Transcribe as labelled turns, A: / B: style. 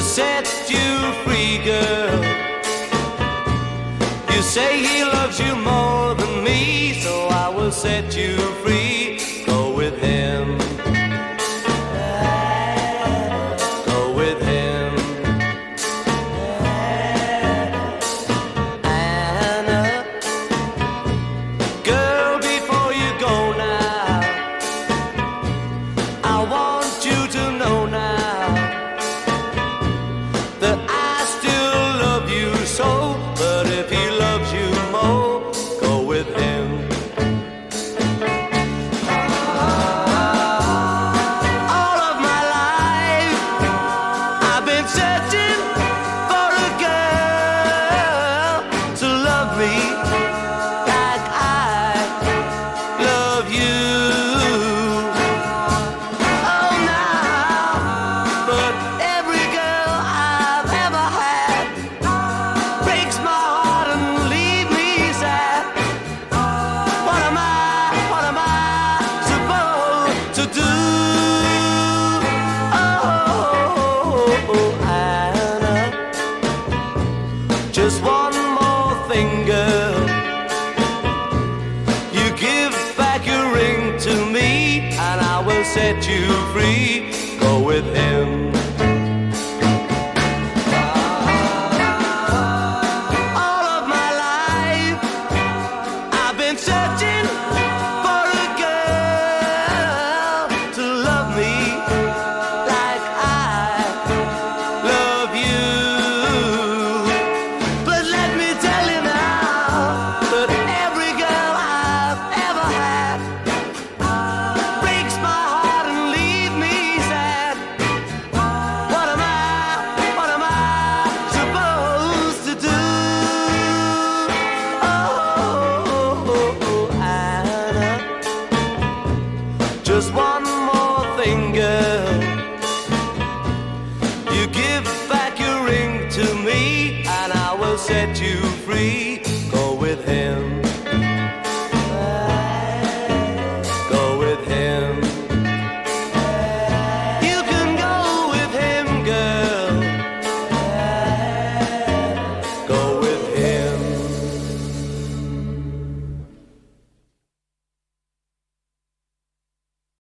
A: set you free, girl. You say he loves you more than me, so I will set you free. Go with him. Go with him. Anna, girl, before you go now, I want you to know now that I still love you so. But if he loves you more, go with him. All of my life I've been searching for a girl to love me like I love you. Oh, now, but every girl I've ever had breaks my heart and leave me sad. What am I supposed to do? Oh, Anna, just one more thing, girl. You give back your ring to me, and I will set you free. Go with him. All of my life I've been searching for a girl to love me like I love you. But let me tell you now that every girl I've ever had breaks my heart and leave me sad. What am I supposed to do? Oh, Anna, just one more thing, girl. You give back your ring to me, and I will set you free.